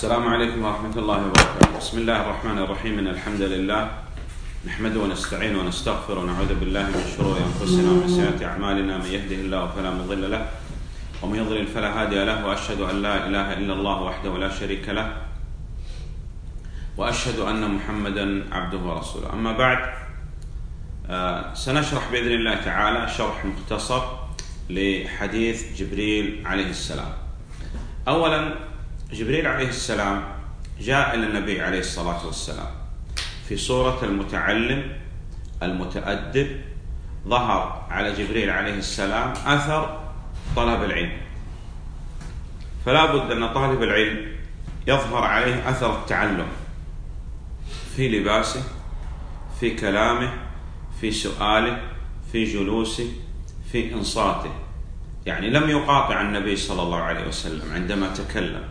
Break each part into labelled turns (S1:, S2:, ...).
S1: السلام عليكم ورحمة الله وبركاته. بسم الله الرحمن الرحيم. إن الحمد لله نحمده ونستعينه ونستغفره ونعوذ بالله من شرور أنفسنا ومن سيئات أعمالنا. من يهده الله فلا مضل له ومن يضلل فلا هادي له، وأشهد أن لا إله إلا الله وحده لا شريك له، وأشهد أن محمدا عبده ورسوله. أما بعد، سنشرح بإذن الله تعالى شرح مختصر لحديث جبريل عليه السلام. أولا، جبريل عليه السلام جاء إلى النبي عليه الصلاة والسلام في صورة المتعلم المتأدب. ظهر على جبريل عليه السلام أثر طلب العلم، فلا بد أن طالب العلم يظهر عليه أثر التعلم في لباسه، في كلامه، في سؤاله، في جلوسه، في إنصاته. يعني لم يقاطع النبي صلى الله عليه وسلم عندما تكلم،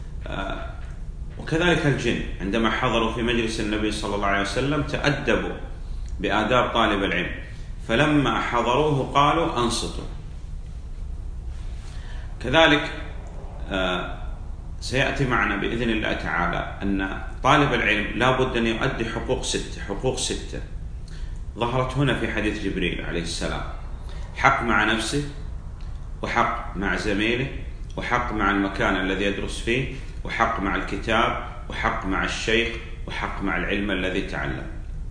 S1: وكذلك الجن عندما حضروا في مجلس النبي صلى الله عليه وسلم تأدبوا بآداب طالب العلم، فلما حضروه قالوا أنصتوا. كذلك سيأتي معنا بإذن الله تعالى أن طالب العلم لا بد أن يؤدي حقوق ستة ظهرت هنا في حديث جبريل عليه السلام: حق مع نفسه، وحق مع زميله، وحق مع المكان الذي يدرس فيه، وحق مع الكتاب، وحق مع الشيخ، وحق مع العلم الذي تعلم.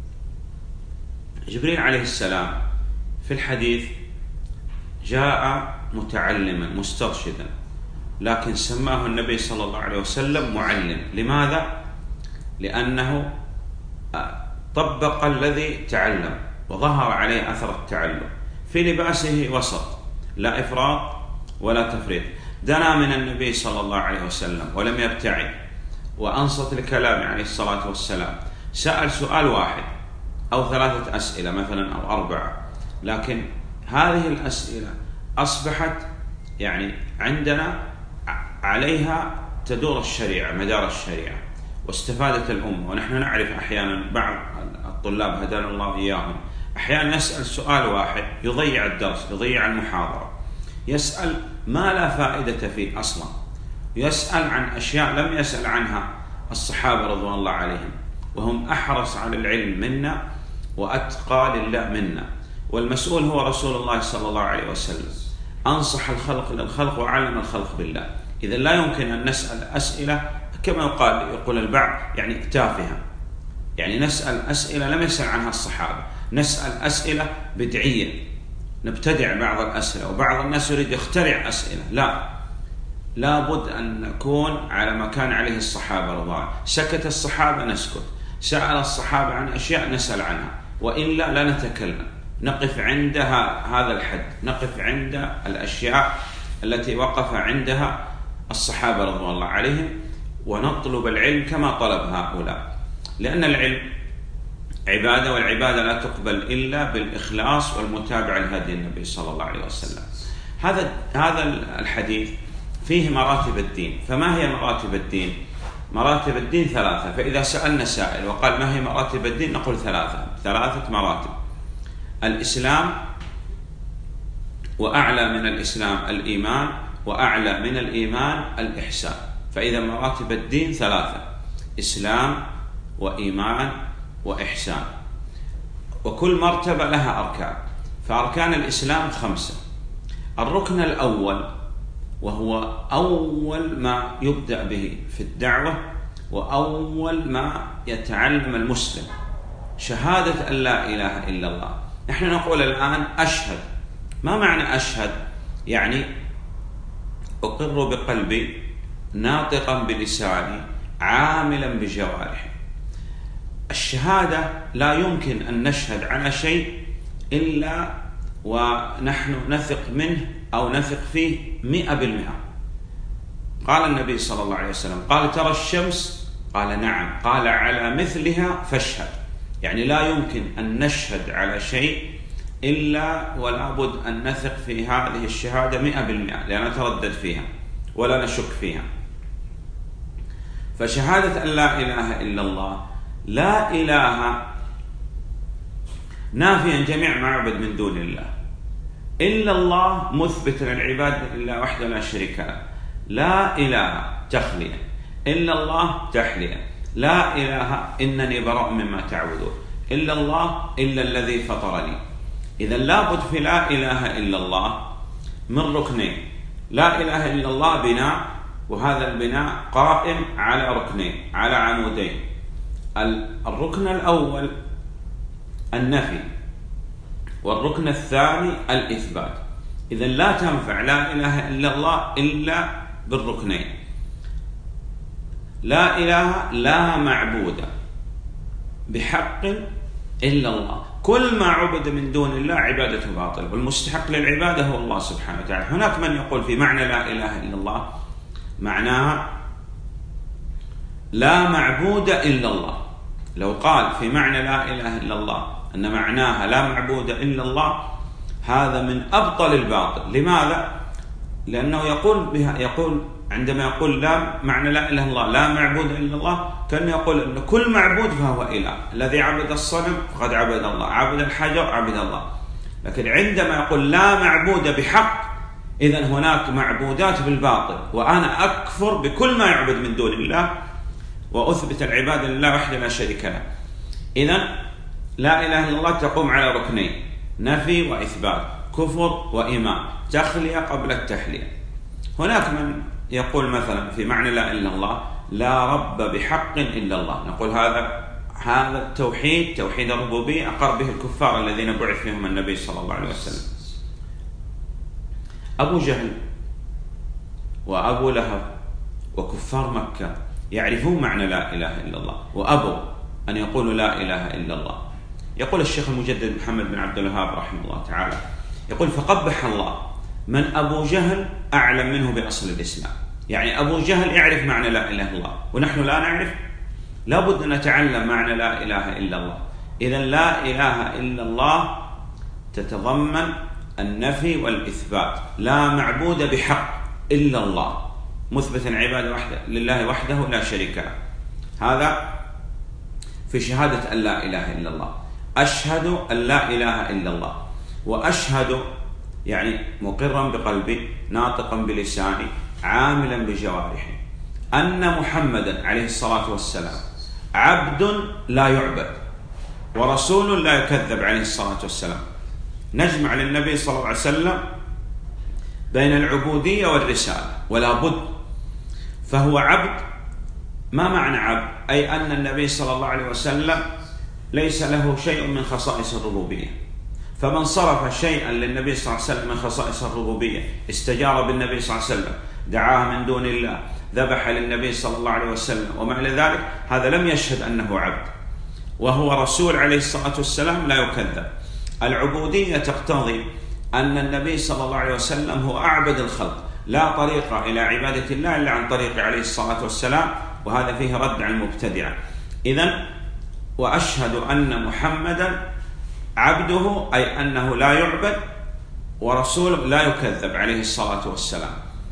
S1: جبريل عليه السلام في الحديث جاء متعلما مسترشدا، لكن سماه النبي صلى الله عليه وسلم معلم. لماذا؟ لأنه طبق الذي تعلم وظهر عليه أثر التعلم. في لباسه وسط، لا إفراط ولا تفريط. دنا من النبي صلى الله عليه وسلم ولم يبتعد، وأنصت لكلامه عليه الصلاة والسلام. سأل سؤال واحد أو 3 أسئلة مثلا أو 4، لكن هذه الأسئلة أصبحت يعني عندنا عليها تدور الشريعة، مدار الشريعة، واستفادت الأمة. ونحن نعرف أحيانا بعض الطلاب هدانا الله إياهم أحيانا يسأل سؤال واحد يضيع الدرس، يضيع المحاضرة، يسأل ما لا فائدة فيه أصلا، يسأل عن أشياء لم يسأل عنها الصحابة رضوان الله عليهم، وهم أحرص على العلم منا وأتقى لله منا، والمسؤول هو رسول الله صلى الله عليه وسلم. أنصح الخلق للخلق وعلم الخلق بالله. إذا لا يمكن أن نسأل أسئلة كما يقول البعض يعني تافهة، يعني نسأل أسئلة لم يسأل عنها الصحابة، نسأل أسئلة بدعية، نبتدع بعض الأسئلة، وبعض الناس يريد يخترع أسئلة. لا بد أن نكون على ما كان عليه الصحابة رضوان. سكت الصحابة نسكت، سأل الصحابة عن أشياء نسأل عنها، وإلا لا نتكلم. نقف عند هذا الحد، نقف عند الأشياء التي وقف عندها الصحابة رضوان الله عليهم، ونطلب العلم كما طلب هؤلاء، لأن العلم عبادة، والعبادة لا تقبل إلا بالإخلاص والمتابعة لهدي النبي صلى الله عليه وسلم. هذا الحديث فيه مراتب الدين. فما هي مراتب الدين؟ مراتب الدين 3. فإذا سألنا سائل وقال ما هي مراتب الدين نقول 3 مراتب: الإسلام، وأعلى من الإسلام الإيمان، وأعلى من الإيمان الإحسان. فإذا مراتب الدين 3: إسلام وإيمان وإحسان، وكل مرتبة لها أركان. فأركان الإسلام 5. الركن الأول، وهو أول ما يبدأ به في الدعوة وأول ما يتعلم المسلم، شهادة أن لا إله إلا الله. نحن نقول الآن أشهد. ما معنى أشهد؟ يعني أقر بقلبي، ناطقا بلساني، عاملا بجوارحي. الشهادة لا يمكن أن نشهد على شيء إلا ونحن نثق منه أو نثق فيه 100%. قال النبي صلى الله عليه وسلم: قال ترى الشمس؟ قال نعم. قال على مثلها فاشهد. يعني لا يمكن أن نشهد على شيء إلا ولا بد أن نثق في هذه الشهادة 100%، لا نتردد فيها ولا نشك فيها. فشهادة أن لا إله إلا الله، لا إله نافيا جميع معبد من دون الله، إلا الله مثبتا العبادة لله وحده لا شريك له، لا إله تخلية، إلا الله تحلية، لا إله إنني براء مما تعبدون، إلا الله إلا الذي فطرني. إذا لابد في لا إله إلا الله من ركنين. لا إله إلا الله بناء، وهذا البناء قائم على ركنين، على عمودين. الركن الأول النفي، والركن الثاني الإثبات. إذا لا تنفع لا إله إلا الله إلا بالركنين. لا إله لا معبود بحق إلا الله، كل ما عبد من دون الله عبادته باطل، والمستحق للعبادة هو الله سبحانه وتعالى. هناك من يقول في معنى لا إله إلا الله معناها لا معبود إلا الله. لو قال في معنى لا إله إلا الله أن معناها لا معبود إلا الله، هذا من أبطل الباطل. لماذا؟ لأنه يقول عندما يقول لا معنى لا إله إلا الله لا معبود إلا الله، كان يقول أن كل معبود فهو إله، الذي عبد الصنم فقد عبد الله، عبد الحجر عبد الله. لكن عندما يقول لا معبود بحق، إذن هناك معبودات بالباطل، وأنا أكفر بكل ما يعبد من دون الله وأثبت العبادة لله وحده لا شريك له. إذن لا إله إلا الله تقوم على ركنين: نفي وإثبات، كفر وإيمان، تخلية قبل التحلية. هناك من يقول مثلا في معنى لا إله إلا الله لا رب بحق إلا الله، نقول هذا التوحيد توحيد الربوبية أقر به الكفار الذين بعث فيهم النبي صلى الله عليه وسلم. أبو جهل وأبو لهب وكفار مكة يعرفون معنى لا إله إلا الله، وأبوا أن يقولوا لا إله إلا الله. يقول الشيخ المجدد محمد بن عبد الوهاب رحمه الله تعالى، يقول فقبح الله من أبو جهل أعلم منه بأصل الإسلام. يعني أبو جهل يعرف معنى لا إله إلا الله ونحن لا نعرف. لابد أن نتعلم معنى لا إله إلا الله. إذن لا إله إلا الله تتضمن النفي والإثبات، لا معبود بحق إلا الله، مثبت العبادة لله وحده لا شريك له. هذا في شهادة أن لا إله إلا الله. أشهد أن لا إله إلا الله، وأشهد يعني مقرا بقلبي، ناطقا بلساني، عاملا بجوارحي، أن محمدا عليه الصلاة والسلام عبد لا يعبد ورسول لا يكذب عليه الصلاة والسلام. نجمع للنبي صلى الله عليه وسلم بين العبودية والرسالة ولا بد. فهو عبد. ما معنى عبد؟ أي أن النبي صلى الله عليه وسلم ليس له شيء من خصائص الربوبية، فمن صرف شيئا للنبي صلى الله عليه وسلم من خصائص الربوبية، استجار بالنبي صلى الله عليه وسلم، دعاه من دون الله، ذبح للنبي صلى الله عليه وسلم وما إلى ذلك، هذا لم يشهد أنه عبد. وهو رسول عليه الصلاة والسلام لا يكذب. العبودية تقتضي أن النبي صلى الله عليه وسلم هو أعبد الخلق، لا طريق إلى عبادة الله إلا عن طريق عليه الصلاة والسلام، وهذا فيه رد على المبتدعة. إذن وأشهد أن محمدا عبده، أي أنه لا يعبد، ورسول لا يكذب عليه الصلاة والسلام.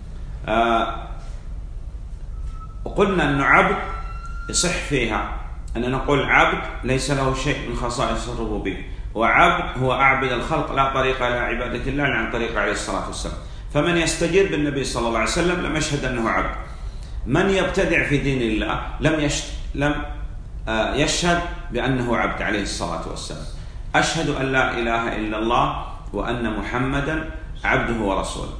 S1: وقلنا أن عبد يصح فيها أن نقول عبد ليس له شيء من خصائص الربوبية، وعبد هو أعبد الخلق لا طريق إلى عبادة الله إلا عن طريق عليه الصلاة والسلام. فمن يستجير بالنبي صلى الله عليه وسلم لم يشهد أنه عبد. من يبتدع في دين الله لم يشهد بأنه عبد عليه الصلاة والسلام. أشهد أن لا إله إلا الله وأن محمدا عبده ورسوله.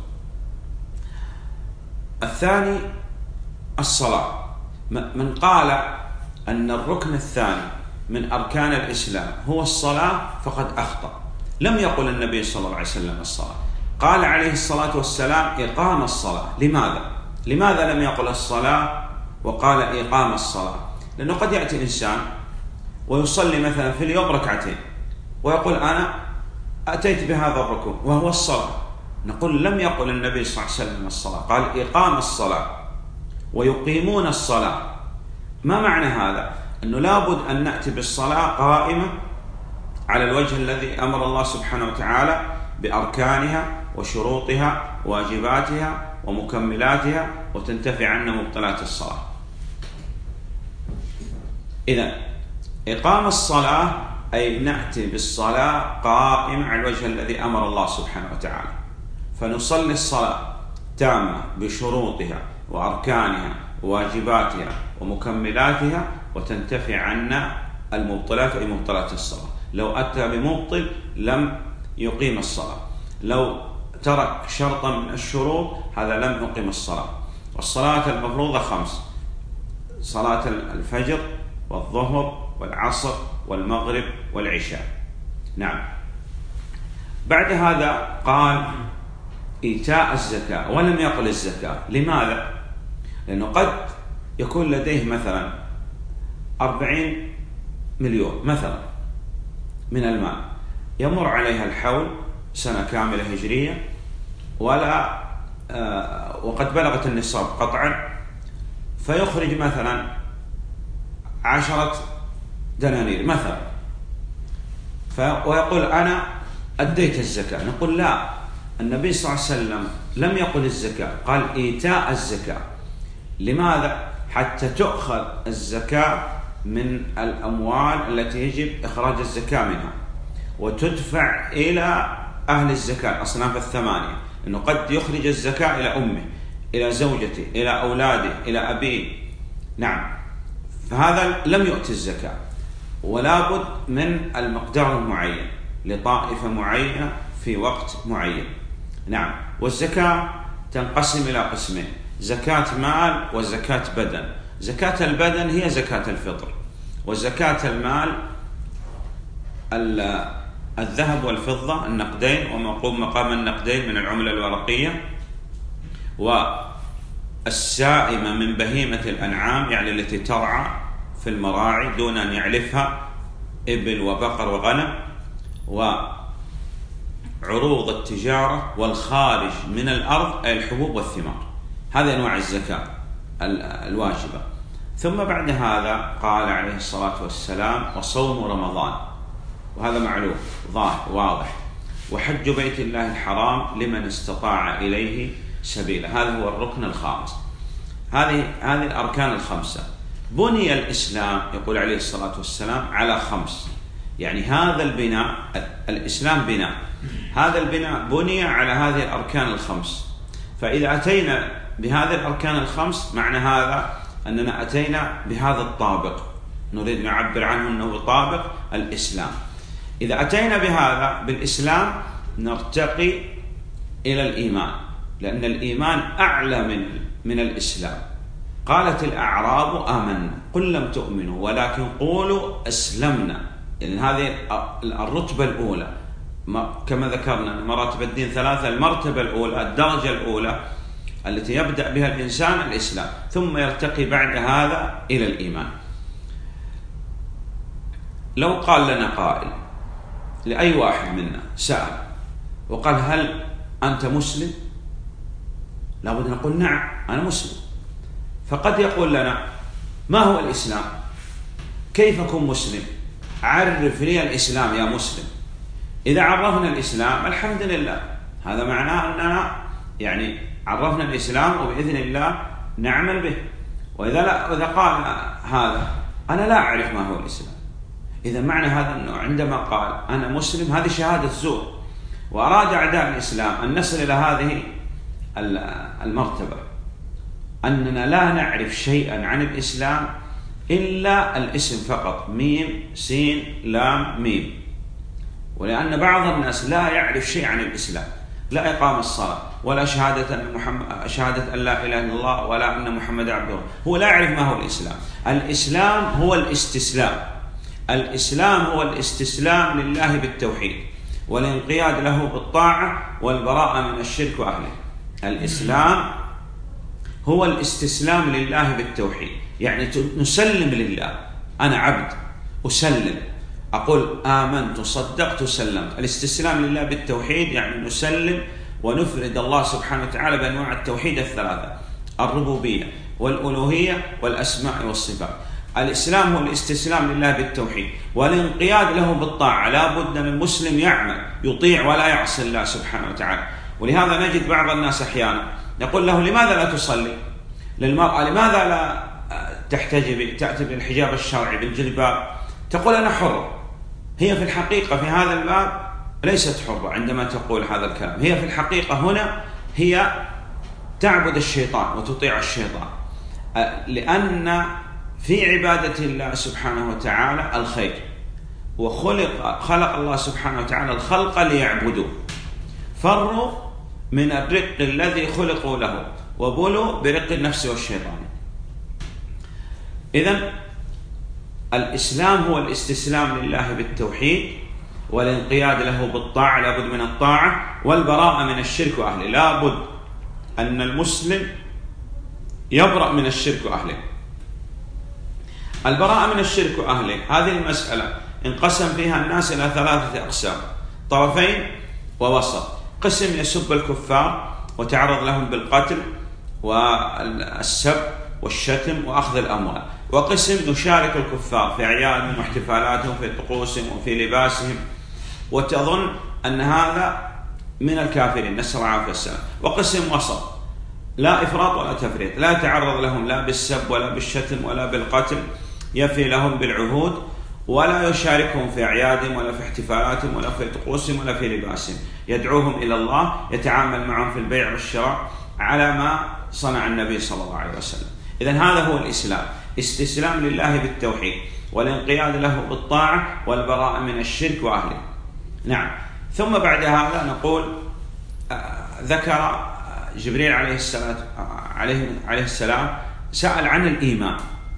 S1: الثاني الصلاة. من قال أن الركن الثاني من أركان الإسلام هو الصلاة فقد أخطأ. لم يقل النبي صلى الله عليه وسلم الصلاة، قال عليه الصلاة والسلام إقام الصلاة. لماذا لم يقل الصلاة وقال إقام الصلاة؟ لأنه قد يأتي إنسان ويصلي مثلا في اليوم ركعتين ويقول أنا أتيت بهذا الركوع وهو الصلاة. نقول لم يقل النبي صلى الله عليه وسلم الصلاة، قال إقام الصلاة ويقيمون الصلاة. ما معنى هذا؟ أنه لابد أن نأتي بالصلاة قائمة على الوجه الذي أمر الله سبحانه وتعالى بأركانها وشروطها وواجباتها ومكملاتها، وتنتفي عنا مبطلات الصلاة. إذن إقام الصلاة أي نأتي بالصلاة قائمة على الوجه الذي أمر الله سبحانه وتعالى، فنصلي الصلاة تامة بشروطها وأركانها واجباتها ومكملاتها وتنتفي عنا المبطلات أي مبطلات الصلاة. لو أتى بمبطل لم يقيم الصلاة، لو ترك شرطا من الشروط هذا لم يقيم الصلاة. والصلاة المفروضة 5: صلاة الفجر والظهر والعصر والمغرب والعشاء. نعم. بعد هذا قال إيتاء الزكاة، ولم يقل الزكاة. لماذا؟ لأنه قد يكون لديه مثلا 40 مليون مثلا من المال، يمر عليها الحول سنة كاملة هجرية وقد بلغت النصاب قطعا، فيخرج مثلا 10 دنانير مثلا، ويقول أنا أديت الزكاة. نقول لا، النبي صلى الله عليه وسلم لم يقل الزكاة، قال إيتاء الزكاة. لماذا؟ حتى تؤخذ الزكاة من الأموال التي يجب إخراج الزكاة منها وتدفع إلى أهل الزكاة الأصناف 8، أنه قد يخرج الزكاة إلى أمه، إلى زوجته، إلى أولاده، إلى أبيه. نعم. فهذا لم يؤتي الزكاة، ولا بد من المقدار المعين لطائفة معينة في وقت معين. نعم. والزكاة تنقسم إلى قسمين: زكاة مال وزكاة بدن. زكاة البدن هي زكاة الفطر، وزكاة المال الذهب والفضة النقدين وما يقوم مقام النقدين من العملة الورقية، والسائمة من بهيمة الأنعام يعني التي ترعى في المراعي دون أن يعلفها إبل وبقر وغنم، وعروض التجارة والخارج من الأرض أي الحبوب والثمار. هذه أنواع الزكاة الواجبة. ثم بعد هذا قال عليه الصلاة والسلام: وصوم رمضان، وهذا معلوم ظاهر واضح، وحج بيت الله الحرام لمن استطاع إليه سبيلا. هذا هو الركن الخامس. هذه الأركان الخمسة. بني الإسلام يقول عليه الصلاة والسلام على 5، يعني هذا البناء، الإسلام بناء، هذا البناء بني على هذه الأركان ال5. فإذا أتينا بهذه الأركان ال5 معنى هذا أننا أتينا بهذا الطابق، نريد نعبر عنه أنه طابق الإسلام. إذا أتينا بهذا بالإسلام نرتقي إلى الإيمان، لأن الإيمان أعلى من الإسلام. قالت الأعراب آمنا قل لم تؤمنوا ولكن قولوا أسلمنا. يعني هذه الرتبة الأولى، كما ذكرنا مراتب الدين 3، المرتبة الأولى الدرجة الأولى التي يبدأ بها الإنسان الإسلام، ثم يرتقي بعد هذا إلى الإيمان. لو قال لنا قائل لأي واحد منا سأل وقال: هل أنت مسلم؟ لابد نقول: نعم أنا مسلم. فقد يقول لنا: ما هو الإسلام؟ كيف أكون مسلم؟ عرف لي الإسلام يا مسلم. إذا عرفنا الإسلام الحمد لله، هذا معناه أننا يعني عرفنا الإسلام وبإذن الله نعمل به. وإذا قال هذا أنا لا أعرف ما هو الإسلام، إذا معنى هذا أنه عندما قال أنا مسلم هذه شهادة زور. وأراد أعداء الإسلام أن نصل إلى هذه المرتبة، أننا لا نعرف شيئا عن الإسلام إلا الاسم فقط: ميم سين لام ميم. ولأن بعض الناس لا يعرف شيء عن الإسلام، لا إقام الصلاة ولا شهادة أن لا إله إلا الله ولا أن محمد عبده، هو لا يعرف ما هو الإسلام. الإسلام هو الاستسلام، الإسلام هو الاستسلام لله بالتوحيد والانقياد له بالطاعة والبراءة من الشرك وأهله. الإسلام هو الاستسلام لله بالتوحيد، يعني نسلم لله. أنا عبد أسلم، أقول آمنت صدقت سلمت. الاستسلام لله بالتوحيد يعني نسلم ونفرد الله سبحانه وتعالى بأنواع التوحيد 3: الربوبية والألوهية والأسماء والصفات. الإسلام هو الاستسلام لله بالتوحيد والانقياد له بالطاعة. لا بد أن المسلم يعمل يطيع ولا يعصي الله سبحانه وتعالى. ولهذا نجد بعض الناس أحيانا يقول له: لماذا لا تصلي؟ للمرأة لماذا لا تأتي بالحجاب الشرعي بالجلباب؟ تقول: أنا حر. هي في الحقيقة في هذا الباب ليست حرة عندما تقول هذا الكلام. هي في الحقيقة هنا هي تعبد الشيطان وتطيع الشيطان. لأن في عبادة الله سبحانه وتعالى الخير، خلق الله سبحانه وتعالى الخلق ليعبدوه، فروا من الرق الذي خلقوا له وبلوا برق النفس والشيطان. إذن الإسلام هو الاستسلام لله بالتوحيد والانقياد له بالطاعة، لابد من الطاعة، والبراءة من الشرك وأهله، لابد أن المسلم يبرأ من الشرك وأهله. البراءة من الشرك وأهله هذه المسألة انقسم فيها الناس إلى 3 أقسام: طرفين ووسط. قسم يسب الكفار وتعرض لهم بالقتل والسب والشتم وأخذ الأموال، وقسم يشارك الكفار في أعيادهم واحتفالاتهم، في طقوسهم وفي لباسهم، وتظن أن هذا من الكافرين، نسأل الله العافية والسلام. وقسم وسط لا إفراط ولا تفريط، لا يتعرض لهم لا بالسب ولا بالشتم ولا بالقتل، يفي لهم بالعهود، ولا يشاركهم في أعيادهم ولا في احتفالاتهم ولا في طقوسهم ولا في لباسهم، يدعوهم إلى الله، يتعامل معهم في البيع والشراء على ما صنع النبي صلى الله عليه وسلم. إذن هذا هو الإسلام، استسلام لله بالتوحيد والانقياد له بالطاعة والبراءة من الشرك وأهله. نعم. ثم بعد هذا نقول ذكر جبريل عليه السلام سأل عن الإيمان،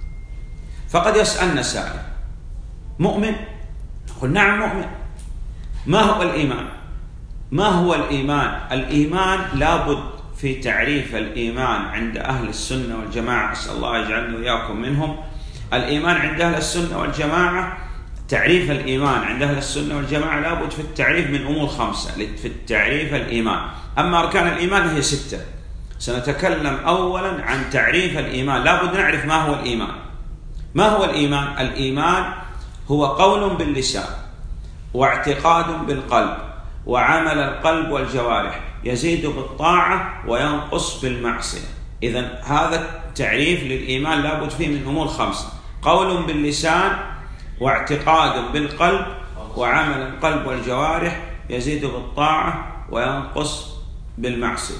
S1: فقد يسألنا سائل: مؤمن؟ نقول نعم مؤمن. ما هو الإيمان؟ ما هو الإيمان؟ الإيمان لابد في تعريف الإيمان عند أهل السنة والجماعة، أسأل الله يجعلني وإياكم منهم. الإيمان عند أهل السنة والجماعة، تعريف الإيمان عند أهل السنة والجماعة لابد في التعريف من أمور 5 في التعريف الإيمان. أما أركان الإيمان هي 6. سنتكلم أولا عن تعريف الإيمان. لابد نعرف ما هو الإيمان. ما هو الإيمان؟ الإيمان هو قول باللسان واعتقاد بالقلب وعمل القلب والجوارح، يزيد بالطاعة وينقص بالمعصية. إذن هذا التعريف للإيمان لابد فيه من أمور 5: قول باللسان واعتقاد بالقلب وعمل القلب والجوارح، يزيد بالطاعة وينقص بالمعصية.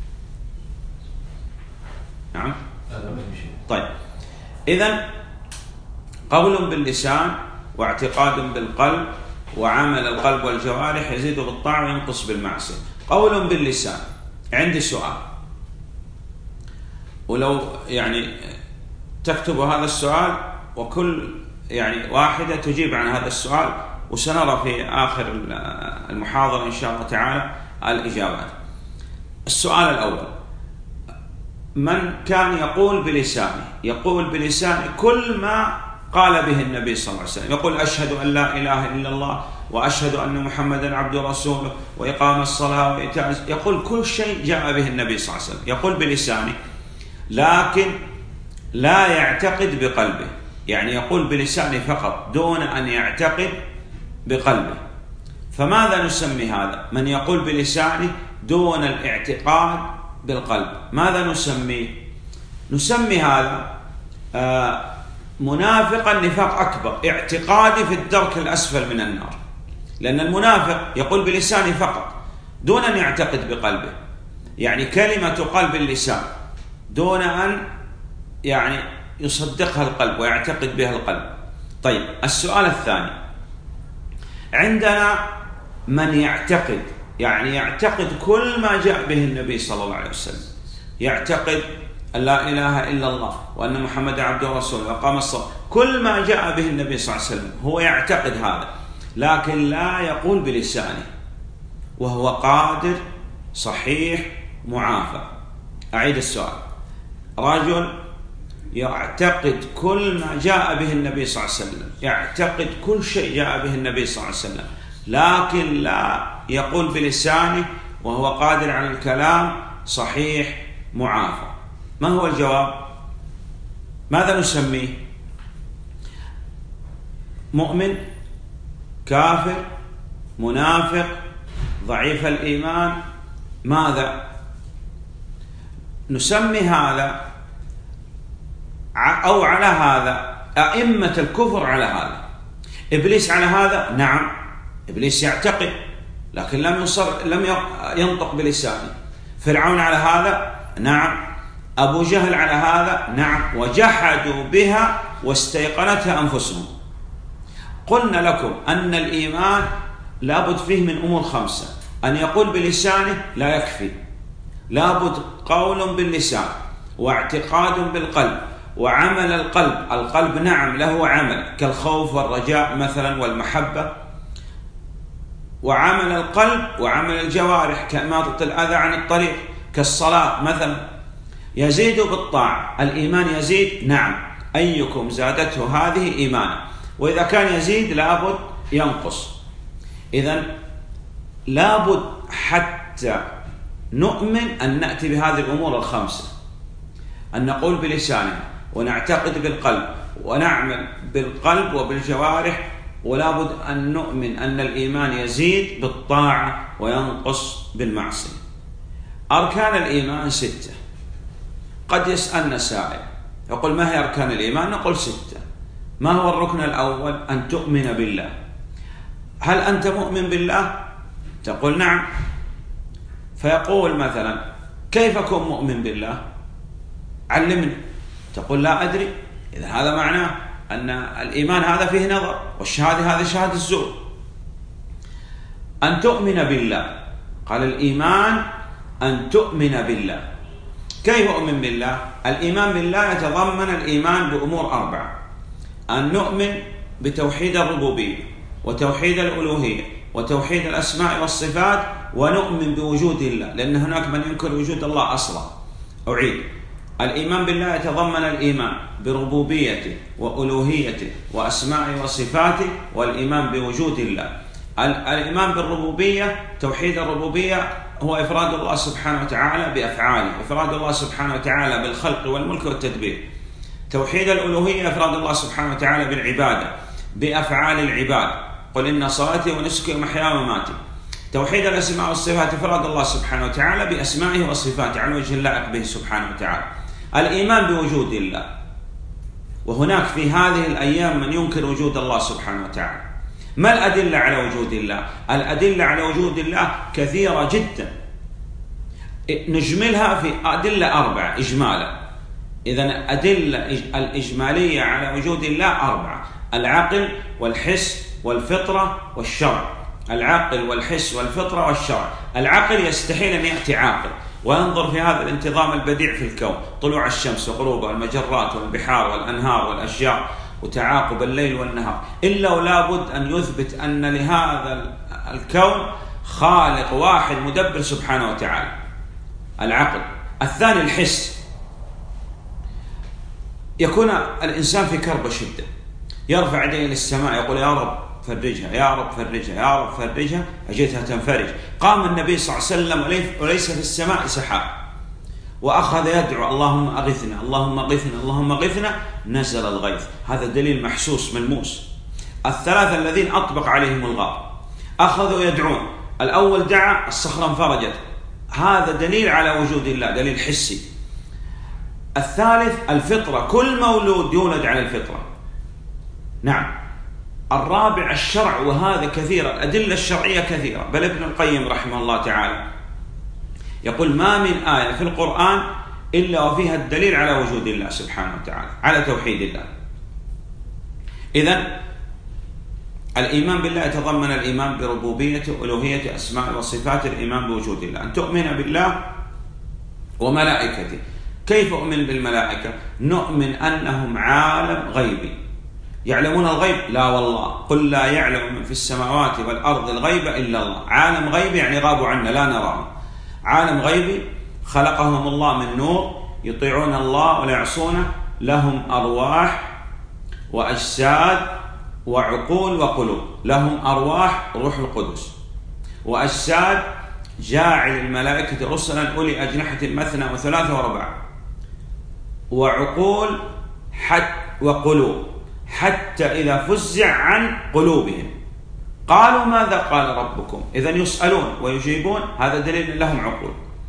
S1: نعم. طيب، إذن قول باللسان واعتقاد بالقلب وعمل القلب والجوارح، يزيد بالطاعة وينقص بالمعصية. قول باللسان، عندي سؤال، ولو تكتب هذا السؤال وكل واحدة تجيب عن هذا السؤال، وسنرى في آخر المحاضرة إن شاء الله تعالى الإجابات. السؤال الأول: من كان يقول بلسانه كل ما قال به النبي صلى الله عليه وسلم؟ يقول: أشهد أن لا إله إلا الله وأشهد أن محمدا عبده ورسوله وإقام الصلاة وإيتاء، يقول كل شيء جاء به النبي صلى الله عليه وسلم، يقول بلسانه، لكن لا يعتقد بقلبه، يقول بلسانه فقط دون أن يعتقد بقلبه. فماذا نسمي هذا؟ من يقول بلسانه دون الاعتقاد بالقلب، ماذا نسميه؟ نسمي هذا منافقا نفاق أكبر، اعتقادي في الدرك الأسفل من النار. لأن المنافق يقول بلسانه فقط دون أن يعتقد بقلبه، كلمة تقال باللسان دون أن يصدقها القلب ويعتقد بها القلب. طيب، السؤال الثاني: عندنا من يعتقد يعتقد كل ما جاء به النبي صلى الله عليه وسلم، يعتقد أن لا إله إلا الله وأن محمد عبده ورسوله وأقام الصلاة، كل ما جاء به النبي صلى الله عليه وسلم هو يعتقد هذا، لكن لا يقول بلسانه، وهو قادر صحيح معافى. أعيد السؤال: رجل يعتقد كل ما جاء به النبي صلى الله عليه وسلم، يعتقد كل شيء جاء به النبي صلى الله عليه وسلم، لكن لا يقول بلسانه، وهو قادر على الكلام، صحيح معافى. ما هو الجواب؟ ماذا نسميه؟ مؤمن، كافر، منافق، ضعيف الإيمان؟ ماذا نسمي هذا؟ أو على هذا أئمة الكفر على هذا. إبليس على هذا؟ نعم، إبليس يعتقد لكن لم ينطق بلسانه. فرعون على هذا؟ نعم، أبو جهل على هذا؟ نعم، وجحدوا بها واستيقنتها أنفسهم. قلنا لكم أن الإيمان لابد فيه من أمور 5: أن يقول بلسانه لا يكفي، لابد قول باللسان، واعتقاد بالقلب، وعمل القلب. القلب نعم له عمل كالخوف والرجاء مثلا والمحبة، وعمل القلب وعمل الجوارح كإماطة الأذى عن الطريق كالصلاة مثلا. يزيد بالطاعة، الإيمان يزيد نعم، أيكم زادته هذه إيمانا، وإذا كان يزيد لابد ينقص. إذن لابد حتى نؤمن أن نأتي بهذه الأمور 5: أن نقول بلساننا، ونعتقد بالقلب، ونعمل بالقلب وبالجوارح، ولابد أن نؤمن أن الإيمان يزيد بالطاعة وينقص بالمعصية. أركان الإيمان 6. قد يسألنا سائل يقول: ما هي أركان الإيمان؟ نقول 6. ما هو الركن الأول؟ أن تؤمن بالله. هل أنت مؤمن بالله؟ تقول نعم. فيقول مثلا: كيف أكون مؤمن بالله؟ علمني. تقول لا أدري. إذا هذا معناه أن الإيمان هذا فيه نظر، والشهادة هذه شهادة الزور. أن تؤمن بالله، قال الإيمان أن تؤمن بالله. كيف أؤمن بالله؟ الإيمان بالله يتضمن الإيمان بأمور 4: أن نؤمن بتوحيد الربوبية، وتوحيد الألوهية، وتوحيد الأسماء والصفات، ونؤمن بوجود الله، لأن هناك من ينكر وجود الله أصلا. أعيد: الإيمان بالله يتضمن الإيمان بربوبيته وألوهيته وأسماء وصفاته، والإيمان بوجود الله. الإيمان بالربوبية، توحيد الربوبية هو إفراد الله سبحانه وتعالى بأفعاله، إفراد الله سبحانه وتعالى بالخلق والملك والتدبير. توحيد الألوهية إفراد الله سبحانه وتعالى بالعبادة بأفعال العباد، قل إن صلاتي ونسكي ومحياي ومماتي. توحيد الأسماء والصفات إفراد الله سبحانه وتعالى بأسمائه وصفاته على وجه اللائق به سبحانه وتعالى. الإيمان بوجود الله، وهناك في هذه الأيام من ينكر وجود الله سبحانه وتعالى. ما الأدلة على وجود الله؟ الأدلة على وجود الله كثيرة جدا، نجملها في أدلة 4 إجمالا. إذن الأدلة الإجمالية على وجود الله 4: العقل والحس والفطرة والشرع. العقل والحس والفطرة والشرع. العقل يستحيل أن يأتي عاقل وينظر في هذا الانتظام البديع في الكون، طلوع الشمس وغروبها والمجرات والبحار والأنهار والأشجار وتعاقب الليل والنهار، إلا ولا بد أن يثبت أن لهذا الكون خالق واحد مدبر سبحانه وتعالى. العقل. الثاني الحس، يكون الإنسان في كرب شدة، يرفع يديه للسماء يقول: يا رب فرجها، يا رب فرجها، يا رب فرجها، أجيتها تنفرج. قام النبي صلى الله عليه وسلم وليس في السماء سحاب، وأخذ يدعو: اللهم أغثنا، اللهم أغثنا، اللهم أغثنا، نزل الغيث. هذا دليل محسوس ملموس. 3 الذين أطبق عليهم الغار أخذوا يدعون، الأول دعا الصخرة انفرجت، هذا دليل على وجود الله، دليل حسي. الثالث الفطرة، كل مولود يولد على الفطرة. نعم. الرابع الشرع، وهذا كثيرا، الأدلة الشرعية كثيرة، بل ابن القيم رحمه الله تعالى يقول: ما من آية في القرآن إلا وفيها الدليل على وجود الله سبحانه وتعالى، على توحيد الله. إذن الإيمان بالله يتضمن الإيمان بربوبيته، ألوهيته، أسماء وصفات، الإيمان بوجود الله. أن تؤمن بالله وملائكته. كيف أؤمن بالملائكة؟ نؤمن أنهم عالم غيبي، يعلمون الغيب؟ لا والله، قل لا يعلم من في السماوات والأرض الغيب إلا الله. عالم غيبي يعني غابوا عنا لا نراهم. عالم غيبي خلقهم الله من نور، يطيعون الله ولا يعصونه، لهم أرواح وأجساد وعقول وقلوب. لهم أرواح، روح القدس، وأجساد، جاعل الملائكة رسلا أولي أجنحة مثنى وثلاث ورباع، وعقول وقلوب، حتى إذا فزع عن قلوبهم قالوا ماذا قال ربكم. إذن يسألون ويجيبون، هذا دليل لهم عقول.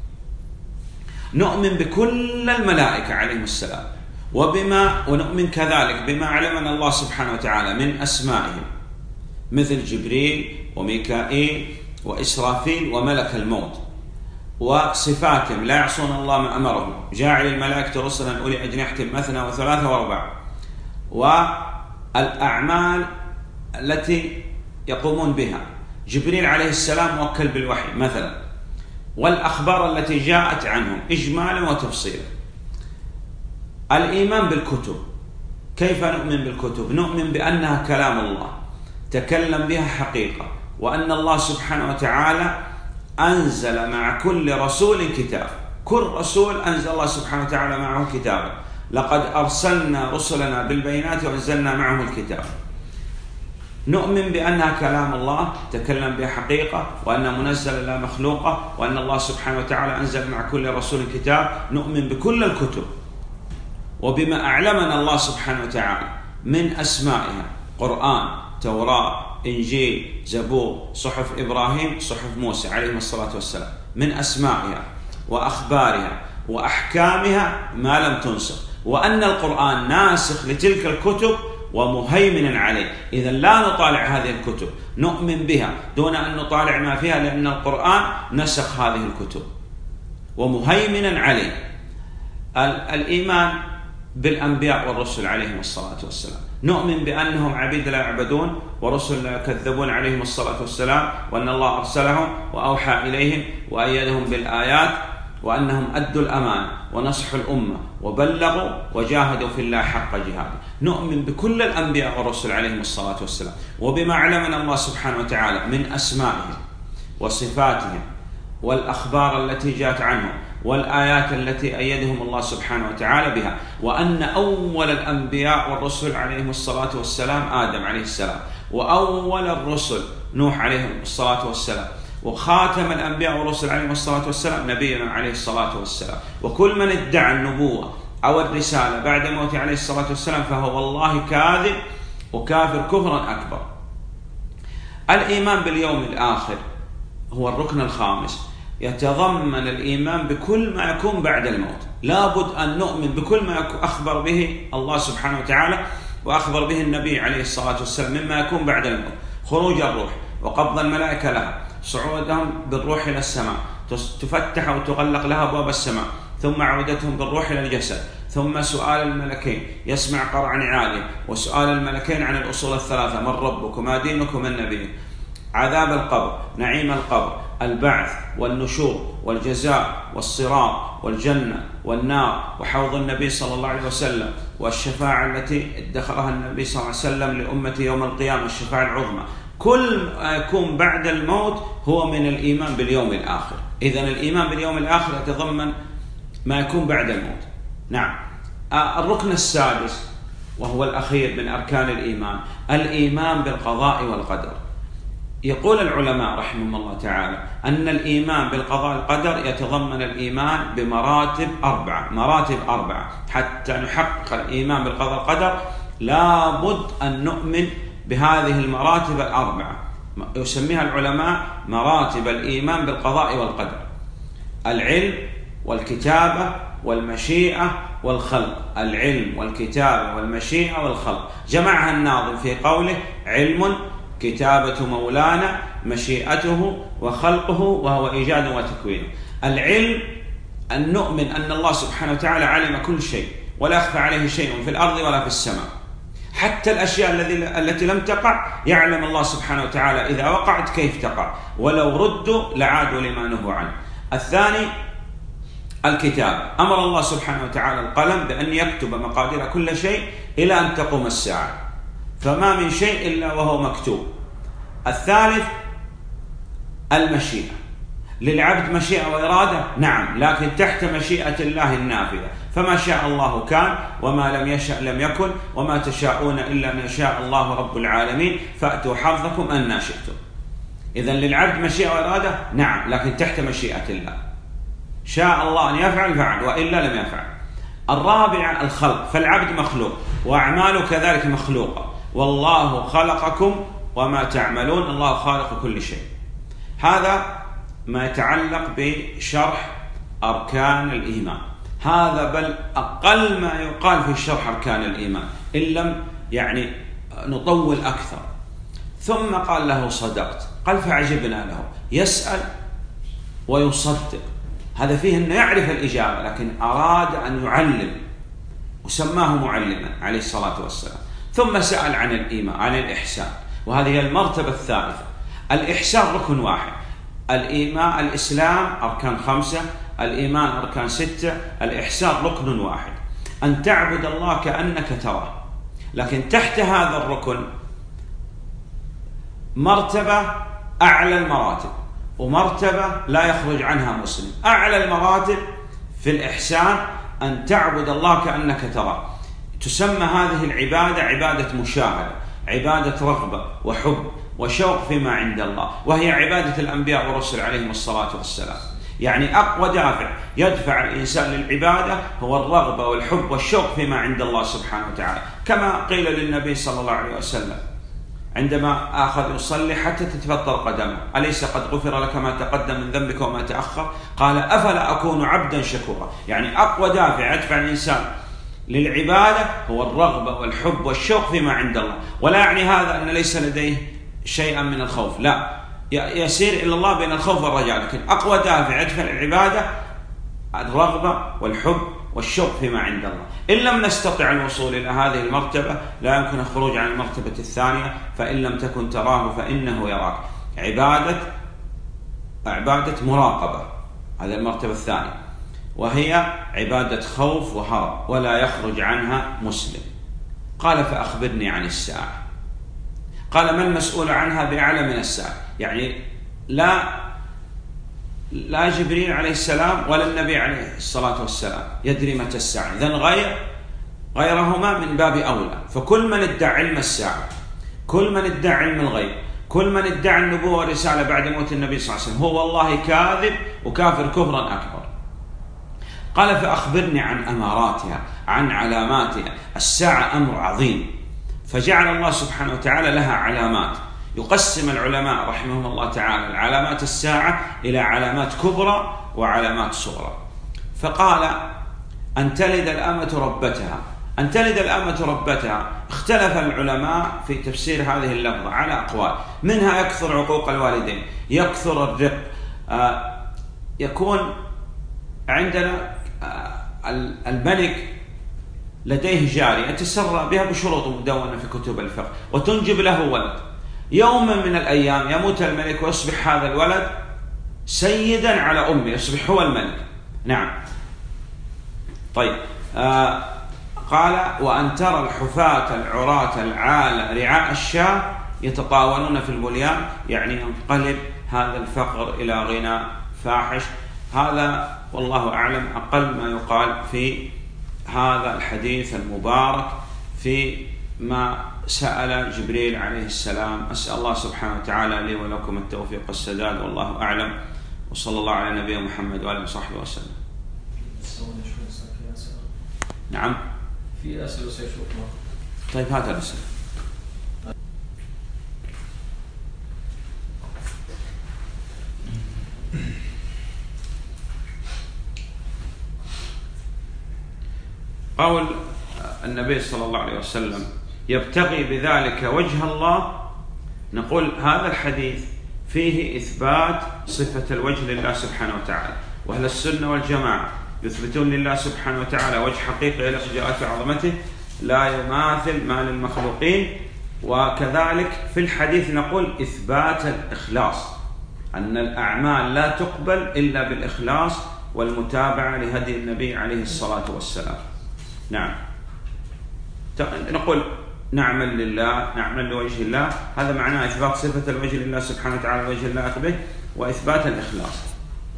S1: نؤمن بكل الملائكة عليهم السلام، ونؤمن كذلك بما علمنا الله سبحانه وتعالى من أسمائهم، مثل جبريل وميكائيل وإسرافيل وملك الموت. وصفاتهم لا يعصون الله ما أمرهم، جاعل الملائكة رسلا أولي أجنحة مثنى وثلاثة ورباع، والأعمال التي يقومون بها. جبريل عليه السلام موكل بالوحي مثلا، والأخبار التي جاءت عنهم إجمالا وتفصيلا. الإيمان بالكتب، كيف نؤمن بالكتب؟ نؤمن بأنها كلام الله تكلم بها حقيقة، وأن الله سبحانه وتعالى أنزل مع كل رسول كتاب، كل رسول أنزل الله سبحانه وتعالى معه كتابا، لقد أرسلنا رسلنا بالبينات وأنزلنا معه الكتاب. نؤمن بأنها كلام الله تكلم بها حقيقة، وأنها منزلة لا مخلوقة، وأن الله سبحانه وتعالى أنزل مع كل رسول كتاب. نؤمن بكل الكتب وبما أعلمنا الله سبحانه وتعالى من أسمائها: قرآن، توراة، إنجيل، زبور، صحف إبراهيم، صحف موسى عليهم الصلاة والسلام، من أسمائها وأخبارها وأحكامها ما لم تنسخ، وأن القرآن ناسخ لتلك الكتب ومهيمن عليه. إذن لا نطالع هذه الكتب، نؤمن بها دون أن نطالع ما فيها، لأن القرآن نسخ هذه الكتب ومهيمن عليه. الإيمان بالأنبياء والرسل عليهم الصلاة والسلام، نؤمن بأنهم عبيد لا يعبدون ورسل لا يكذبون عليهم الصلاة والسلام، وأن الله أرسلهم وأوحى إليهم وأيدهم بالآيات، وأنهم أدوا الأمانة ونصحوا الأمة وبلغوا وجاهدوا في الله حق جهاده. نؤمن بكل الأنبياء والرسل عليهم الصلاة والسلام، وبما علمنا الله سبحانه وتعالى من أسمائهم وصفاتهم والأخبار التي جاءت عنهم والآيات التي أيدهم الله سبحانه وتعالى بها، وأن أول الأنبياء والرسل عليهم الصلاة والسلام آدم عليه السلام، وأول الرسل نوح عليه الصلاة والسلام، وخاتم الأنبياء والرسل عليهم الصلاة والسلام نبينا عليه الصلاة والسلام. وكل من ادعى النبوة أو الرسالة بعد موته عليه الصلاة والسلام فهو والله كاذب وكافر كفرا أكبر. الإيمان باليوم الآخر هو الركن الخامس، يتضمن الإيمان بكل ما يكون بعد الموت. لابد أن نؤمن بكل ما أخبر به الله سبحانه وتعالى وأخبر به النبي عليه الصلاة والسلام مما يكون بعد الموت: خروج الروح وقبض الملائكة لها، صعودهم بالروح إلى السماء، تفتح وتغلق لها أبواب السماء، ثم عودتهم بالروح إلى الجسد، ثم سؤال الملكين يسمع قرع نعالهم، وسؤال الملكين عن الأصول الثلاثة: من ربك وما دينك ومن نبيك، عذاب القبر، نعيم القبر، البعث والنشور والجزاء والصراط والجنة والنار، وحوض النبي صلى الله عليه وسلم، والشفاعة التي ادخرها النبي صلى الله عليه وسلم لأمته يوم القيامة، الشفاعة العظمى. كل ما يكون بعد الموت هو من الإيمان باليوم الآخر. إذن الإيمان باليوم الآخر يتضمن ما يكون بعد الموت. نعم. الركن السادس وهو الأخير من أركان الإيمان: الإيمان بالقضاء والقدر. يقول العلماء رحمهم الله تعالى أن الإيمان بالقضاء والقدر يتضمن الإيمان بمراتب أربعة. حتى نحقق الإيمان بالقضاء والقدر لابد أن نؤمن بهذه المراتب الأربعة، يسميها العلماء مراتب الإيمان بالقضاء والقدر: العلم والكتابة والمشيئة والخلق. العلم والكتابة والمشيئة والخلق جمعها الناظم في قوله: علم كتابة مولانا، مشيئته وخلقه وهو إيجاد وتكوين. العلم أن نؤمن أن الله سبحانه وتعالى علم كل شيء ولا يخفى عليه شيء في الأرض ولا في السماء، حتى الأشياء التي لم تقع يعلم الله سبحانه وتعالى إذا وقعت كيف تقع، ولو ردوا لعادوا لما نهوا عنه. الثاني الكتاب، أمر الله سبحانه وتعالى القلم بأن يكتب مقادير كل شيء إلى أن تقوم الساعة، فما من شيء إلا وهو مكتوب. الثالث المشيئة، للعبد مشيئة وإرادة، نعم، لكن تحت مشيئة الله النافذة، فما شاء الله كان وما لم يشأ لم يكن وما تشاءون إلا أن يشاء الله رب العالمين فأتوا حظكم أن شئتم. إذن للعبد مشيئة وإرادة، نعم، لكن تحت مشيئة الله، شاء الله أن يفعل فعل وإلا لم يفعل. الرابع الخلق، فالعبد مخلوق وأعماله كذلك مخلوقة، والله خلقكم وما تعملون، الله خالق كل شيء. هذا ما يتعلق بشرح أركان الإيمان، هذا بل أقل ما يقال في شرح أركان الإيمان إن لم نطول أكثر. ثم قال له: صدقت. قال: فعجبنا له، يسأل ويصدق هذا فيه أنه يعرف الإجابة، لكن أراد أن يعلم وسماه معلما عليه الصلاة والسلام. ثم سأل عن الإيمان، عن الإحسان، وهذه هي المرتبة الثالثة. الإحسان ركن واحد، الإيمان الإسلام أركان 5، الإيمان أركان 6، الإحسان ركن واحد، أن تعبد الله كأنك تراه. لكن تحت هذا الركن مرتبة أعلى المراتب، ومرتبة لا يخرج عنها مسلم. أعلى المراتب في الإحسان أن تعبد الله كأنك تراه. تسمى هذه العبادة عبادة مشاهدة، عبادة رغبة وحب وشوق فيما عند الله، وهي عبادة الأنبياء والرسل عليهم الصلاة والسلام. يعني أقوى دافع يدفع الإنسان للعبادة هو الرغبة والحب والشوق فيما عند الله سبحانه وتعالى، كما قيل للنبي صلى الله عليه وسلم عندما أخذ يصلي حتى تتفطر قدمه: أليس قد غفر لك ما تقدم من ذنبك وما تأخر؟ قال: أفلا أكون عبدا شكورا. يعني أقوى دافع يدفع الإنسان للعبادة هو الرغبة والحب والشوق فيما عند الله. ولا يعني هذا أن ليس لديه شيئا من الخوف، لا، يسير إلى الله بين الخوف والرجاء، لكن أقوى دافع يدفع العبادة الرغبة والحب والشوق فيما عند الله. إن لم نستطع الوصول إلى هذه المرتبة لا يمكن الخروج عن المرتبة الثانية: فإن لم تكن تراه فإنه يراك. عبادة مراقبة، هذه المرتبة الثانية، وهي عبادة خوف وهرب، ولا يخرج عنها مسلم. قال: فأخبرني عن الساعة. قال: ما المسؤول عنها بأعلى من الساعة؟ يعني لا جبريل عليه السلام ولا النبي عليه الصلاة والسلام يدري متى الساعة، إذن غيرهما من باب أولى. فكل من ادعى علم الساعة، كل من ادعى علم الغيب، كل من ادعى النبوة والرسالة بعد موت النبي صلى الله عليه وسلم هو والله كاذب وكافر كفرا أكبر. قال: فأخبرني عن أماراتها، عن علاماتها. الساعة أمر عظيم، فجعل الله سبحانه وتعالى لها علامات. يقسم العلماء رحمهم الله تعالى علامات الساعة إلى علامات كبرى وعلامات صغرى. فقال: أن تلد الأمة ربتها. أن تلد الأمة ربتها، اختلف العلماء في تفسير هذه اللفظة على أقوال، منها يكثر عقوق الوالدين، يكثر الرق، يكون عندنا الملك لديه جارية يتسرى بها بشروط مدونة في كتب الفقه وتنجب له ولد. يوم من الأيام يموت الملك ويصبح هذا الولد سيدا على أمه، يصبح هو الملك. نعم. طيب، قال: وأن ترى الحفاة العراة العالة رعاء الشاة يتطاولون في البنيان. يعني ينقلب هذا الفقر إلى غنى فاحش. هذا والله أعلم أقل ما يقال في هذا الحديث المبارك في ما سأل جبريل عليه السلام. أسأل الله سبحانه وتعالى لي ولكم التوفيق والسداد، والله أعلم، وصلى الله على نبينا محمد وآله وصحبه وسلم. نعم،
S2: في أسئلة سيشوفنا.
S1: طيب، هات الأسئلة. قول النبي صلى الله عليه وسلم: يبتغي بذلك وجه الله. نقول هذا الحديث فيه إثبات صفة الوجه لله سبحانه وتعالى، وأهل السنة والجماعة يثبتون لله سبحانه وتعالى وجه حقيقي يليق بجلالة عظمته لا يماثل ما للمخلوقين. وكذلك في الحديث نقول إثبات الإخلاص، أن الأعمال لا تقبل إلا بالإخلاص والمتابعة لهدي النبي عليه الصلاة والسلام. نعم، نقول نعمل لله، نعمل لوجه الله، هذا معناه إثبات صفة الوجه لله سبحانه وتعالى، وجه الله به، وإثبات الإخلاص.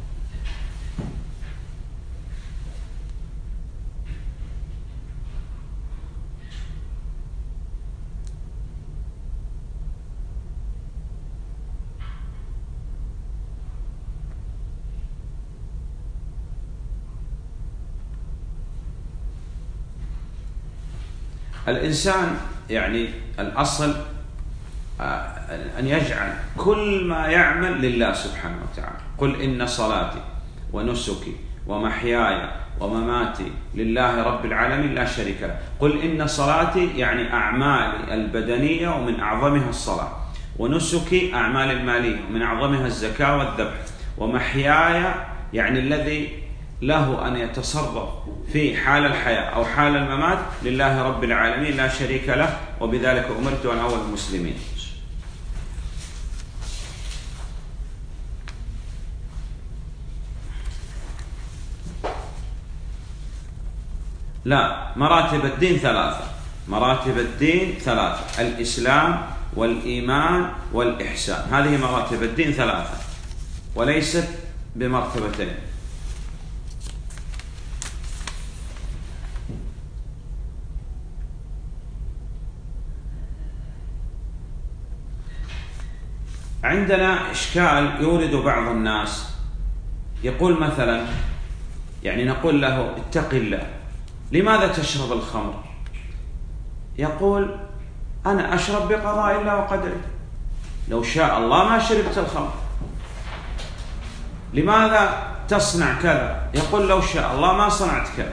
S1: الإنسان يعني الأصل أن يجعل كل ما يعمل لله سبحانه وتعالى. قل إن صلاتي ونسكي ومحياي ومماتي لله رب العالمين لا شريك له. قل إن صلاتي يعني أعمالي البدنية ومن أعظمها الصلاة، ونسكي أعمال المالية ومن أعظمها الزكاة والذبح، ومحياي يعني الذي له أن يتصرف في حال الحياة أو حال الممات لله رب العالمين لا شريك له، وبذلك أمرت أن أول المسلمين. لا، مراتب الدين ثلاثة. مراتب الدين ثلاثة: الإسلام والإيمان والإحسان. هذه مراتب الدين ثلاثة وليست بمرتبتين. عندنا إشكال يورد بعض الناس، يقول مثلا، يعني نقول له اتق الله، لماذا تشرب الخمر؟ يقول أنا أشرب بقضاء الله وقدره، لو شاء الله ما شربت الخمر. لماذا تصنع كذا؟ يقول لو شاء الله ما صنعت كذا.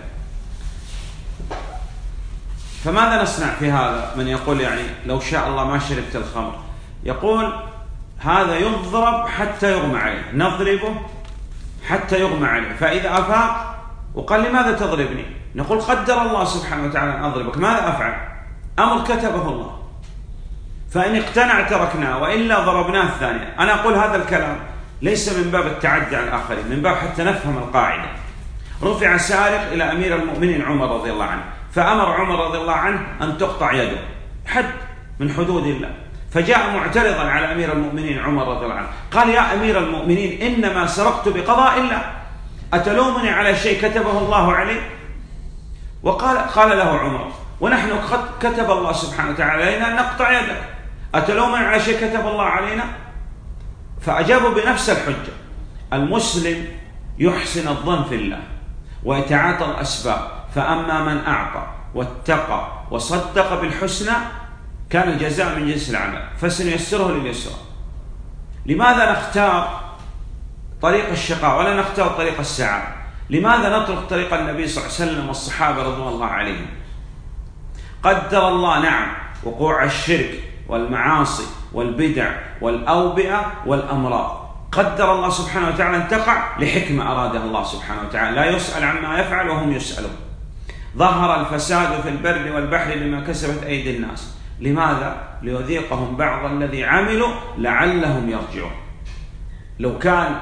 S1: فماذا نصنع في هذا من يقول يعني لو شاء الله ما شربت الخمر؟ يقول هذا يضرب حتى يغمى عليه، نضربه حتى يغمى عليه، فإذا أفاق وقال لماذا تضربني؟ نقول قدر الله سبحانه وتعالى أن أضربك، ماذا أفعل؟ أمر كتبه الله، فإن اقتنع تركناه وإلا ضربناه الثانية. أنا أقول هذا الكلام ليس من باب التعدي على الآخرين، من باب حتى نفهم القاعدة. رفع سارق إلى أمير المؤمنين عمر رضي الله عنه، فأمر عمر رضي الله عنه أن تقطع يده، حد من حدود الله. فجاء معترضا على أمير المؤمنين عمر رضي الله عنه، قال يا أمير المؤمنين إنما سرقت بقضاء الله، أتلومني على شيء كتبه الله علي؟ قال له عمر ونحن قد كتب الله سبحانه وتعالى علينا أن نقطع يدك، أتلومني على شيء كتب الله علينا؟ فأجابوا بنفس الحجة. المسلم يحسن الظن في الله ويتعاطى الأسباب، فأما من أعطى واتقى وصدق بالحسنى كان الجزاء من جنس العمل فسنيسره لليسرى. لماذا نختار طريق الشقاء ولا نختار طريق السعادة؟ لماذا نترك طريق النبي صلى الله عليه وسلم والصحابة رضوان الله عليهم؟ قدر الله نعم وقوع الشرك والمعاصي والبدع والأوبئة والأمراض، قدر الله سبحانه وتعالى أن تقع لحكمة أرادها الله سبحانه وتعالى، لا يسأل عما يفعل وهم يسألون. ظهر الفساد في البر والبحر بما كسبت أيدي الناس، لماذا؟ ليذيقهم بعض الذي عملوا لعلهم يرجعون. لو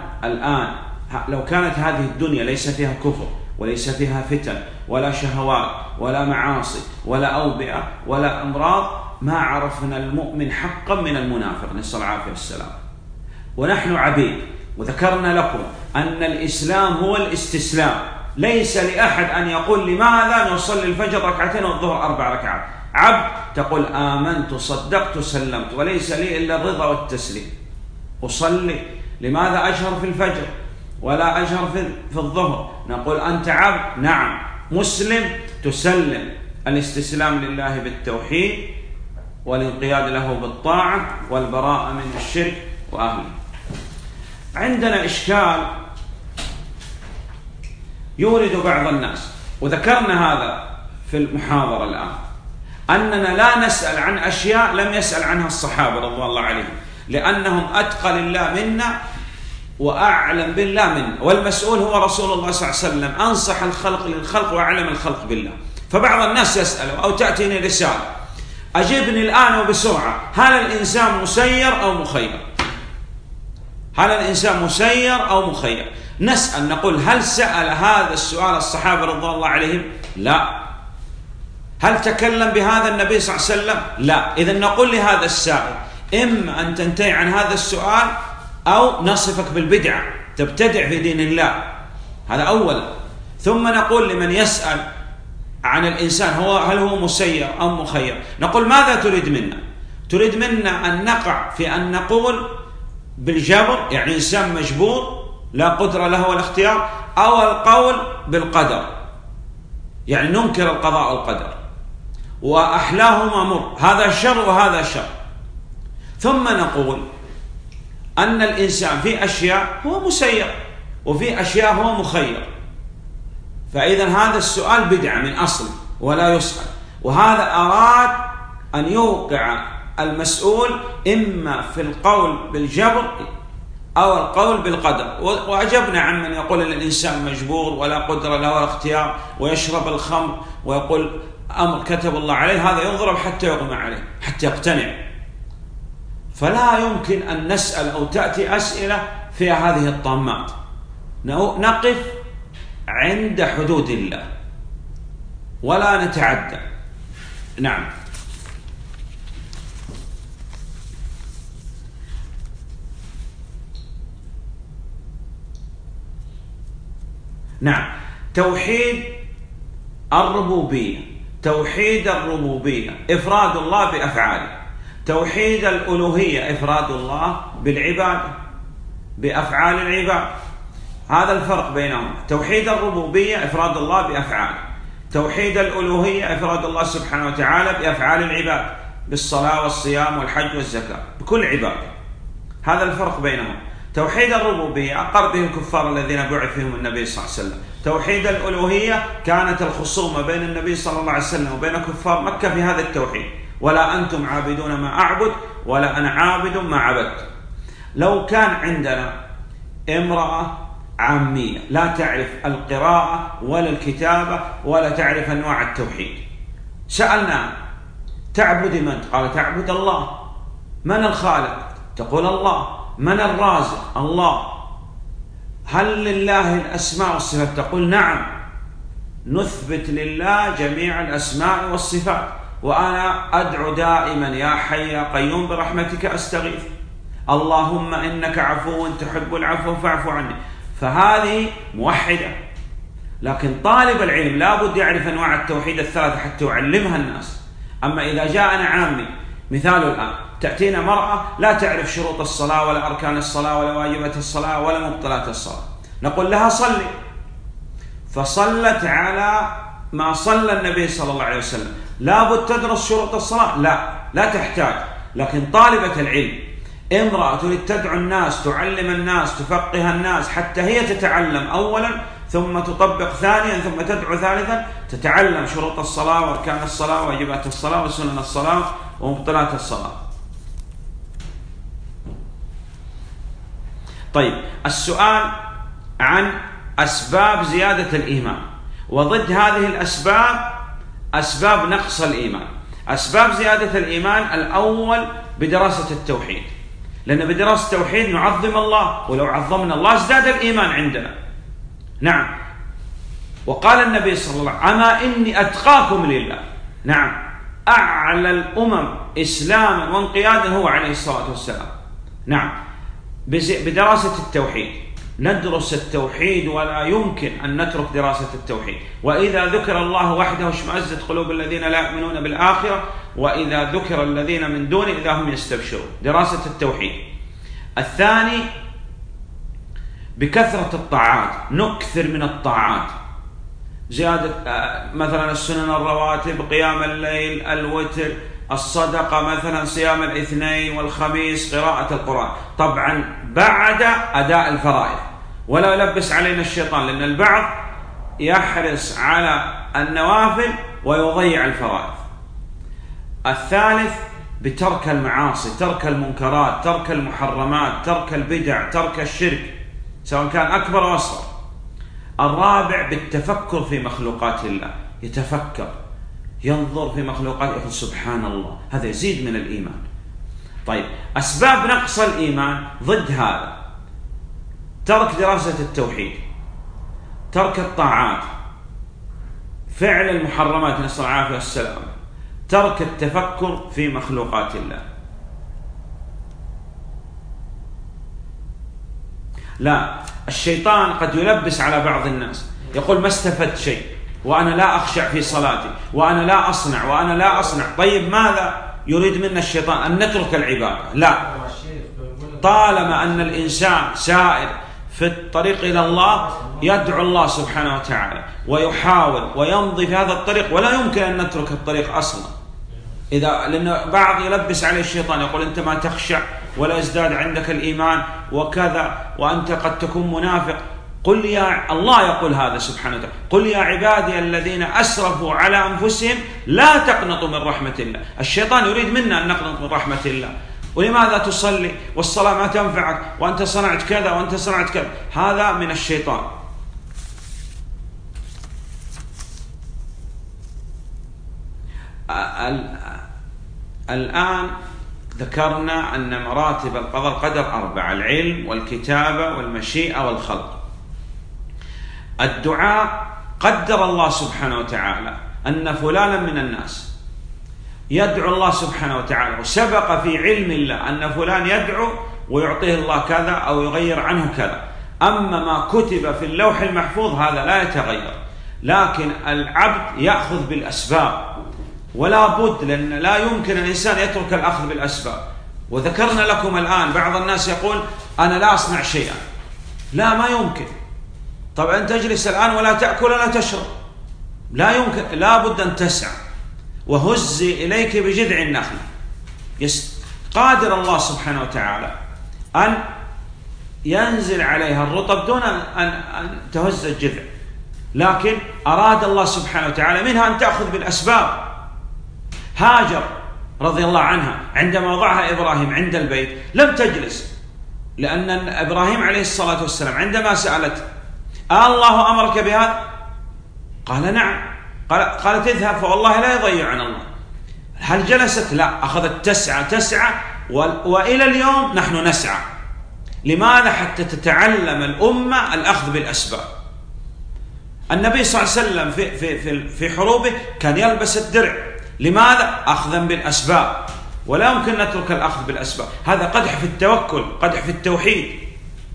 S1: كانت هذه الدنيا ليس فيها كفر وليس فيها فتن ولا شهوات ولا معاصي ولا أوبئة ولا أمراض ما عرفنا المؤمن حقا من المنافق، نسأل العافية والسلام. ونحن عبيد، وذكرنا لكم أن الإسلام هو الاستسلام. ليس لأحد أن يقول لماذا نصلي الفجر ركعتين والظهر 4 ركعات. عبد تقول آمنت صدقت سلمت، وليس لي إلا الرضا والتسليم. أصلي، لماذا أجهر في الفجر ولا أجهر في الظهر؟ نقول أنت عبد، نعم. مسلم، تسلم. الاستسلام لله بالتوحيد والانقياد له بالطاعة والبراءة من الشرك وأهله. عندنا إشكال يورد بعض الناس، وذكرنا هذا في المحاضرة الآن، أننا لا نسأل عن أشياء لم يسأل عنها الصحابة رضوان الله عليهم، لأنهم أتقى لله منا وأعلم بالله منا، والمسؤول هو رسول الله صلى الله عليه وسلم، أنصح الخلق للخلق وأعلم الخلق بالله. فبعض الناس يسأل أو تأتيني رسالة، أجبني الآن وبسرعة، هل الإنسان مسير أو مخير؟ هل الإنسان مسير أو مخير؟ نسأل، نقول هل سأل هذا السؤال الصحابة رضوان الله عليهم؟ لا. هل تكلم بهذا النبي صلى الله عليه وسلم؟ لا. إذن نقول لهذا السائل إما أن تنتهي عن هذا السؤال أو نصفك بالبدعة، تبتدع في دين الله، هذا أولا. ثم نقول لمن يسأل عن الإنسان هل هو مسير أو مخير، نقول ماذا تريد منا؟ تريد منا أن نقع في أن نقول بالجبر، يعني إنسان مجبور لا قدرة له ولا اختيار، أو القول بالقدر، يعني ننكر القضاء والقدر، وأحلاهما مر، هذا شر وهذا شر. ثم نقول أن الإنسان في أشياء هو مسير وفي أشياء هو مخير، فإذا هذا السؤال بدعة من أصل ولا يسأل. وهذا أراد أن يوقع المسؤول إما في القول بالجبر أو القول بالقدر. وأجبنا عمن يقول أن الإنسان مجبور ولا قدرة له ولا اختيار ويشرب الخمر ويقول أمر كتب الله عليه، هذا يضرب حتى يغمى عليه حتى يقتنع. فلا يمكن أن نسأل أو تأتي أسئلة في هذه الطامات. نقف عند حدود الله ولا نتعدى. نعم. نعم. توحيد الربوبية، توحيد الربوبية إفراد الله بأفعاله، توحيد الألوهية إفراد الله بالعبادة بأفعال العباد، هذا الفرق بينهم. توحيد الربوبية إفراد الله بأفعاله، توحيد الألوهية إفراد الله سبحانه وتعالى بأفعال العباد بالصلاة والصيام والحج والزكاة بكل عبادة، هذا الفرق بينهم. توحيد الربوبية أقر به الكفار الذين بعث فيهم النبي صلى الله عليه وسلم. توحيد الألوهية كانت الخصومة بين النبي صلى الله عليه وسلم وبين كفار مكة في هذا التوحيد، ولا أنتم عابدون ما أعبد ولا أنا عابد ما عبدت. لو كان عندنا امرأة عامية لا تعرف القراءة ولا الكتابة ولا تعرف أنواع التوحيد، سألنا تعبد من؟ قال تعبد الله. من الخالق؟ تقول الله. من الرازق؟ الله. هل لله الأسماء والصفات؟ تقول نعم. نثبت لله جميع الأسماء والصفات، وأنا أدعو دائما يا حي يا قيوم برحمتك أستغيث، اللهم إنك عفو تحب العفو فاعف عني. فهذه موحدة. لكن طالب العلم لابد يعرف أنواع التوحيد الثلاثة حتى يعلمها الناس. أما إذا جاءنا عامي، مثال الآن تأتينا مرأة لا تعرف شروط الصلاة ولا أركان الصلاة ولا واجبات الصلاة ولا مبطلات الصلاة، نقول لها صلي، فصلت على ما صلى النبي صلى الله عليه وسلم. لابد تدرس شروط الصلاة؟ لا تحتاج. لكن طالبة العلم امرأة تريد تدعو الناس، تعلم الناس، تفقه الناس، حتى هي تتعلم أولا ثم تطبق ثانيا ثم تدعو ثالثا، تتعلم شروط الصلاة وأركان الصلاة وواجبات الصلاة وسنن الصلاة ومبطلات الصلاة. طيب، السؤال عن أسباب زيادة الإيمان، وضد هذه الأسباب أسباب نقص الإيمان. أسباب زيادة الإيمان الأول بدراسة التوحيد، لأن بدراسة التوحيد نعظم الله، ولو عظمنا الله ازداد الإيمان عندنا. نعم. وقال النبي صلى الله عليه وسلم أما إني أتقاكم لله. نعم، أعلى الأمم إسلاما وانقيادا هو عليه الصلاة والسلام. نعم، بدراسة التوحيد ندرس التوحيد، ولا يمكن أن نترك دراسة التوحيد. وإذا ذكر الله وحده اشمأزت قلوب الذين لا يؤمنون بالآخرة وإذا ذكر الذين من دونه إذا هم يستبشرون. دراسة التوحيد. الثاني بكثرة الطاعات، نكثر من الطاعات، زيادة مثلا السنن الرواتب، قيام الليل، الوتر، الصدقة، مثلا صيام الاثنين والخميس، قراءة القرآن، طبعا بعد أداء الفرائض، ولا يلبس علينا الشيطان، لأن البعض يحرص على النوافل ويضيع الفرائض. الثالث بترك المعاصي، ترك المنكرات، ترك المحرمات، ترك البدع، ترك الشرك سواء كان أكبر أو أصغر. الرابع بالتفكر في مخلوقات الله، يتفكر ينظر في مخلوقات يقول سبحان الله، هذا يزيد من الإيمان. طيب، أسباب نقص الإيمان ضد هذا: ترك دراسة التوحيد، ترك الطاعات، فعل المحرمات نسأل الله العافية والسلام، ترك التفكر في مخلوقات الله. لا، الشيطان قد يلبس على بعض الناس، يقول ما استفدت شيء، وأنا لا أخشع في صلاتي، وأنا لا أصنع، وأنا لا أصنع. طيب، ماذا يريد منا الشيطان؟ أن نترك العبادة؟ لا، طالما أن الإنسان سائر في الطريق إلى الله يدعو الله سبحانه وتعالى ويحاول ويمضي في هذا الطريق، ولا يمكن أن نترك الطريق أصلا. لأن بعض يلبس عليه الشيطان يقول أنت ما تخشع ولا يزداد عندك الإيمان وكذا، وأنت قد تكون منافق. قل يا الله يقول هذا سبحانه وتعالى: قل يا عبادي الذين أسرفوا على أنفسهم لا تقنطوا من رحمة الله. الشيطان يريد منا أن نقنط من رحمة الله. ولماذا تصلي والصلاة ما تنفعك وأنت صنعت كذا وأنت صنعت كذا. هذا من الشيطان. الآن ذكرنا أن مراتب القدر 4: العلم والكتابة والمشيئة والخلق. الدعاء قدر الله سبحانه وتعالى أن فلانا من الناس يدعو الله سبحانه وتعالى، وسبق في علم الله أن فلان يدعو ويعطيه الله كذا أو يغير عنه كذا. أما ما كتب في اللوح المحفوظ هذا لا يتغير، لكن العبد يأخذ بالأسباب، ولا بد، لأن لا يمكن الإنسان يترك الأخذ بالأسباب. وذكرنا لكم الآن بعض الناس يقول أنا لا أصنع شيئا. لا، ما يمكن. طبعا تجلس الآن ولا تأكل ولا تشرب، لا يمكن، لا بد أن تسعى. وهزي إليك بجذع النخل. قادر الله سبحانه وتعالى أن ينزل عليها الرطب دون أن تهز الجذع، لكن أراد الله سبحانه وتعالى منها أن تأخذ بالأسباب. هاجر رضي الله عنها عندما وضعها إبراهيم عند البيت لم تجلس، لأن إبراهيم عليه الصلاة والسلام عندما سألت الله أمرك بهذا؟ قال نعم. قالت اذهب فوالله لا يضيعنا الله. هل جلست؟ لا، أخذت تسعى وإلى اليوم نحن نسعى. لماذا؟ حتى تتعلم الأمة الأخذ بالأسباب. النبي صلى الله عليه وسلم في حروبه كان يلبس الدرع. لماذا؟ أخذا بالأسباب، ولا يمكن نترك الأخذ بالأسباب. هذا قدح في التوكل، قدح في التوحيد.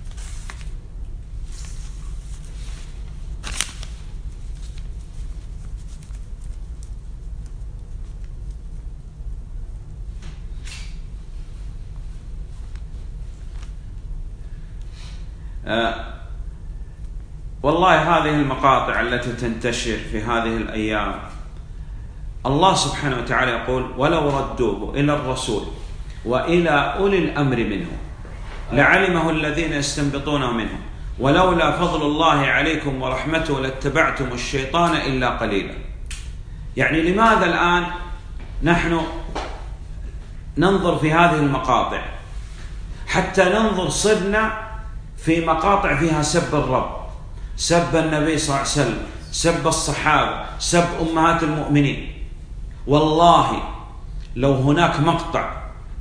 S1: والله هذه المقاطع التي تنتشر في هذه الأيام، الله سبحانه وتعالى يقول ولو ردوه إلى الرسول وإلى أولي الأمر منهم لعلمه الذين يستنبطونه منهم ولولا فضل الله عليكم ورحمته لاتبعتم الشيطان إلا قليلا. يعني لماذا الآن نحن ننظر في هذه المقاطع؟ حتى ننظر صرنا في مقاطع فيها سب الرب، سب النبي صلى الله عليه وسلم، سب الصحابة، سب أمهات المؤمنين. والله لو هناك مقطع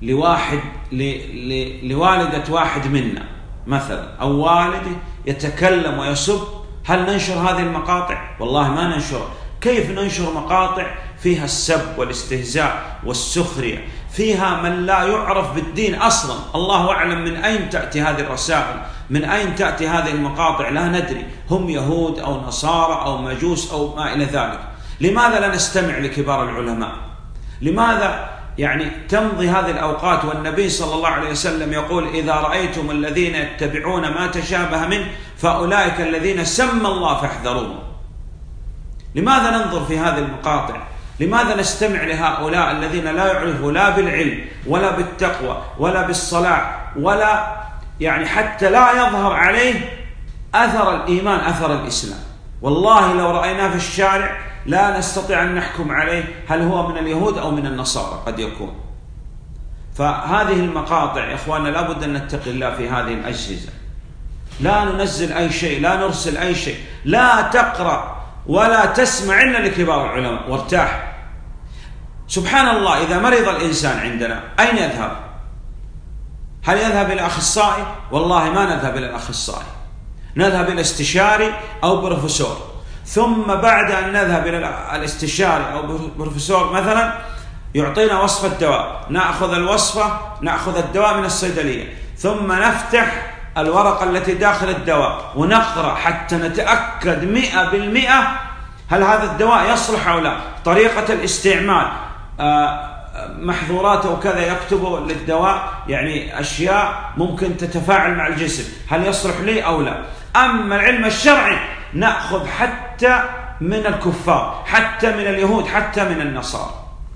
S1: لوالدة واحد منا مثلا أو والده يتكلم ويسب، هل ننشر هذه المقاطع؟ والله ما ننشر. كيف ننشر مقاطع فيها السب والاستهزاء والسخرية، فيها من لا يعرف بالدين أصلا؟ الله أعلم من أين تأتي هذه الرسائل، من أين تأتي هذه المقاطع، لا ندري. هم يهود أو نصارى أو مجوس أو ما إلى ذلك. لماذا لا نستمع لكبار العلماء؟ لماذا يعني تمضي هذه الأوقات والنبي صلى الله عليه وسلم يقول إذا رأيتم الذين يتبعون ما تشابه منه فأولئك الذين سمى الله فاحذروهم. لماذا ننظر في هذه المقاطع؟ لماذا نستمع لهؤلاء الذين لا يعرفوا لا بالعلم ولا بالتقوى ولا بالصلاة، ولا يعني حتى لا يظهر عليه أثر الإيمان، أثر الإسلام؟ والله لو رأيناه في الشارع لا نستطيع أن نحكم عليه هل هو من اليهود أو من النصارى، قد يكون. فهذه المقاطع يا إخواننا لابد أن نتقي الله في هذه الأجهزة. لا ننزل أي شيء، لا نرسل أي شيء، لا تقرأ ولا تسمع إلا لكبار العلماء وارتاح. سبحان الله، إذا مرض الإنسان عندنا أين يذهب؟ هل يذهب إلى أخصائي؟ والله ما نذهب إلى الأخصائي، نذهب إلى استشاري أو بروفيسور. ثم بعد أن نذهب إلى الاستشاري أو بروفيسور مثلا يعطينا وصفة دواء، نأخذ الوصفة، نأخذ الدواء من الصيدلية، ثم نفتح الورقة التي داخل الدواء ونقرأ حتى نتأكد 100% هل هذا الدواء يصلح أو لا، طريقة الاستعمال، محظوراته وكذا، يكتبوا للدواء يعني أشياء ممكن تتفاعل مع الجسم، هل يصلح لي أو لا. أما العلم الشرعي نأخذ حتى من الكفار، حتى من اليهود، حتى من النصارى.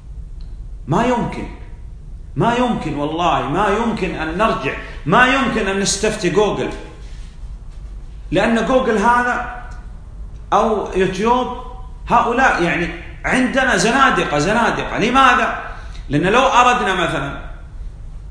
S1: ما يمكن والله ما يمكن أن نرجع، ما يمكن أن نستفتي جوجل، لأن جوجل هذا أو يوتيوب هؤلاء يعني عندنا زنادقة. لماذا؟ لأن لو أردنا مثلا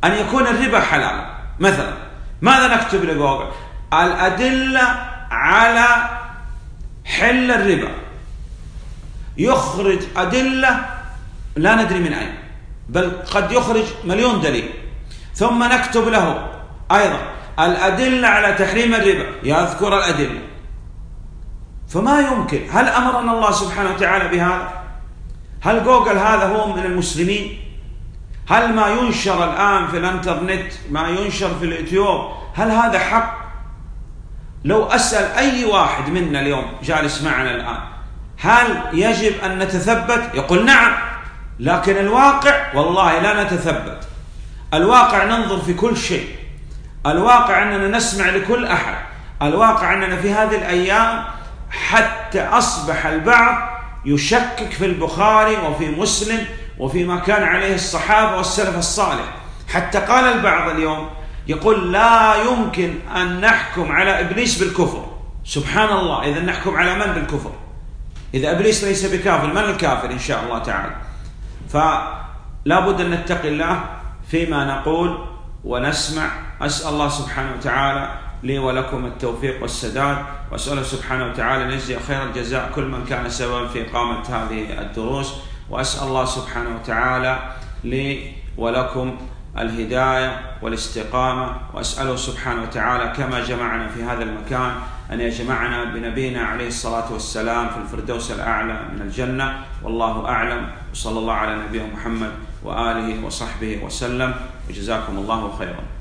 S1: أن يكون الربا حلالا. مثلا ماذا نكتب لجوجل؟ الأدلة على حل الربا، يخرج أدلة لا ندري من أين، بل قد يخرج مليون دليل. ثم نكتب له أيضا الأدلة على تحريم الربا، يذكر الأدلة. فما يمكن. هل أمرنا الله سبحانه وتعالى بهذا؟ هل جوجل هذا هو من المسلمين؟ هل ما ينشر الآن في الانترنت، ما ينشر في اليوتيوب، هل هذا حق؟ لو أسأل أي واحد منا اليوم جالس معنا الآن هل يجب أن نتثبت؟ يقول نعم. لكن الواقع والله لا نتثبت. الواقع ننظر في كل شيء. الواقع أننا نسمع لكل أحد. الواقع أننا في هذه الأيام حتى أصبح البعض يشكك في البخاري وفي مسلم وفيما كان عليه الصحابة والسلف الصالح. حتى قال البعض اليوم يقول لا يمكن أن نحكم على إبليس بالكفر. سبحان الله، إذا نحكم على من بالكفر؟ إذا إبليس ليس بكافر، من الكافر إن شاء الله تعالى؟ فلا بد أن نتقي الله فيما نقول ونسمع. أسأل الله سبحانه وتعالى لي ولكم التوفيق والسداد، وأسأله سبحانه وتعالى أن يجزي خير الجزاء كل من كان سببا في إقامة هذه الدروس. وأسأل الله سبحانه وتعالى لي ولكم الهداية والاستقامة، وأسأله سبحانه وتعالى كما جمعنا في هذا المكان أن يجمعنا بنبينا عليه الصلاة والسلام في الفردوس الأعلى من الجنة. والله أعلم، وصلى الله على نبينا محمد وآله وصحبه وسلم، وجزاكم الله خيرا.